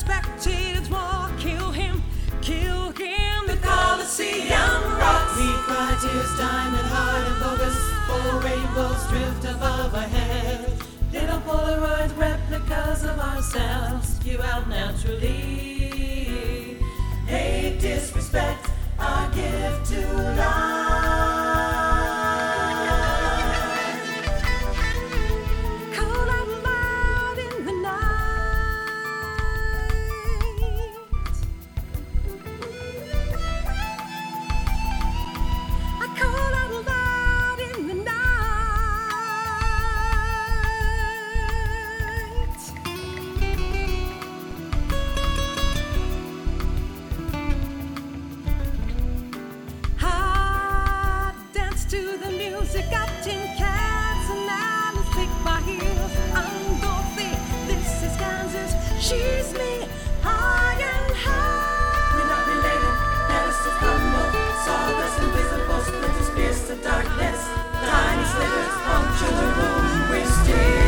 spectators war, kill him, The Colosseum rocks. We cry tears, diamond hard and bogus, 4 rainbows drift above our head. Little Polaroid replicas of ourselves spew out naturally. Hate, disrespect, our gift to life. call out loud in the night. I call out loud in the night. I dance to the music of tin cans and Alice pick my heels. I'm Dorothy, this is Kansas, she's me, high and high. We're not related, pedestals crumble, sawdust invisible, splinters pierce the darkness, tiny slivers puncture the room. We're still